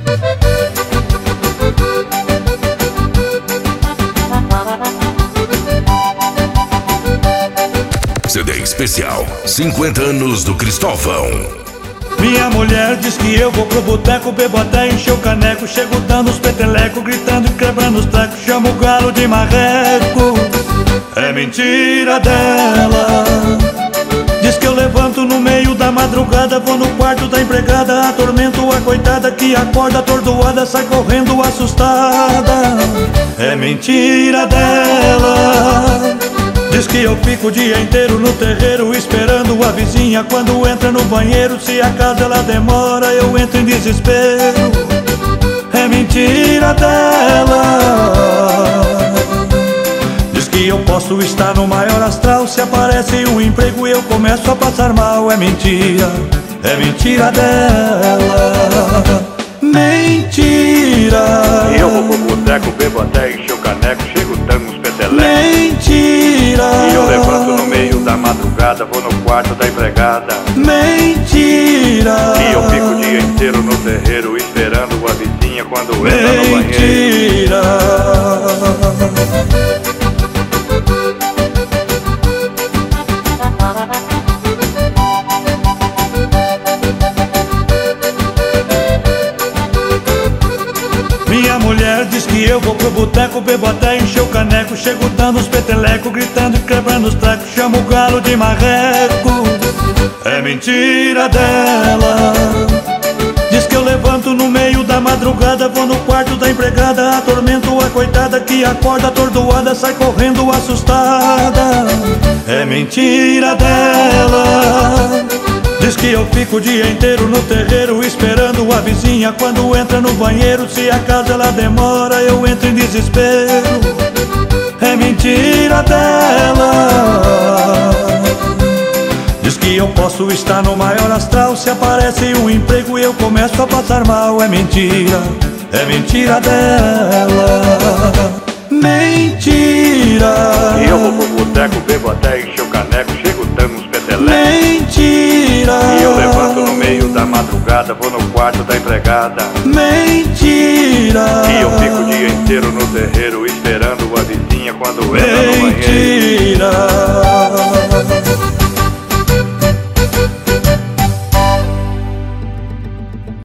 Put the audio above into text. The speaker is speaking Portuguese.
CD especial 50 anos do Cristóvão. Minha mulher diz que eu vou pro boteco, bebo até encher o caneco, chego dando os petelecos, gritando e quebrando os trecos, chamo o galo de marreco. É mentira dela. Diz que eu levanto no meio da madrugada, vou no quarto da empregada, atormento a coitada que acorda atordoada, sai correndo assustada. É mentira dela. Diz que eu fico o dia inteiro no terreiro esperando a vizinha quando entra no banheiro. Se a casa ela demora, eu entro em desespero. É mentira dela. Diz que eu posso estar no maior astral, se aparece um emprego eu começo a passar mal. É mentira dela. Mentira. Eu vou pro boteco, bebo até encher o caneco, chego dando uns petelecos. Mentira. E eu levanto no meio da madrugada, vou no quarto da empregada. Mentira. E eu fico o dia inteiro no terreiro esperando a vizinha quando entra no banheiro. Mentira. Minha mulher diz que eu vou pro boteco, bebo até encher o caneco, chego dando os petelecos, gritando e quebrando os trecos, chamo o galo de marreco. É mentira dela. Diz que eu levanto no meio da madrugada, vou no quarto da empregada, atormento a coitada que acorda atordoada, sai correndo assustada. É mentira dela. Diz que eu fico o dia inteiro no terreiro esperando a vizinha quando entra no banheiro. Se a casa ela demora, eu entro em desespero. É mentira dela. Diz que eu posso estar no maior astral, se aparece um emprego eu começo a passar mal. É mentira dela. Mentira. E eu vou pro boteco, bebo até encher o caneco, chego dando uns petelecos. Mentira. E eu levanto no meio da madrugada, vou no quarto da empregada. Mentira. E eu fico o dia inteiro no terreiro esperando a vizinha quando entra no banheiro.